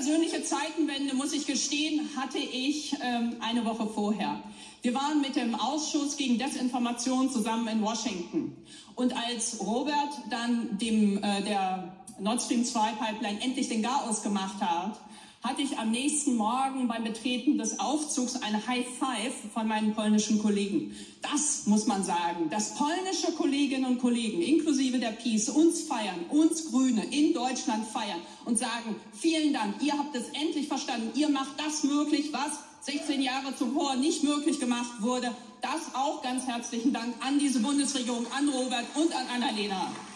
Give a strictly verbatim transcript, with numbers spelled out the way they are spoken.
persönliche Zeitenwende, muss ich gestehen, hatte ich ähm, eine Woche vorher. Wir waren mit dem Ausschuss gegen Desinformation zusammen in Washington. Und als Robert dann dem, äh, der Nord Stream zwei Pipeline endlich den Garaus gemacht hat, hatte ich am nächsten Morgen beim Betreten des Aufzugs eine High Five von meinen polnischen Kollegen. Das muss man sagen, dass polnische Kolleginnen und Kollegen, inklusive der PiS, uns feiern, uns Grüne in Deutschland feiern und sagen, vielen Dank, ihr habt es endlich verstanden, ihr macht das möglich, was sechzehn Jahre zuvor nicht möglich gemacht wurde. Das auch ganz herzlichen Dank an diese Bundesregierung, an Robert und an Annalena.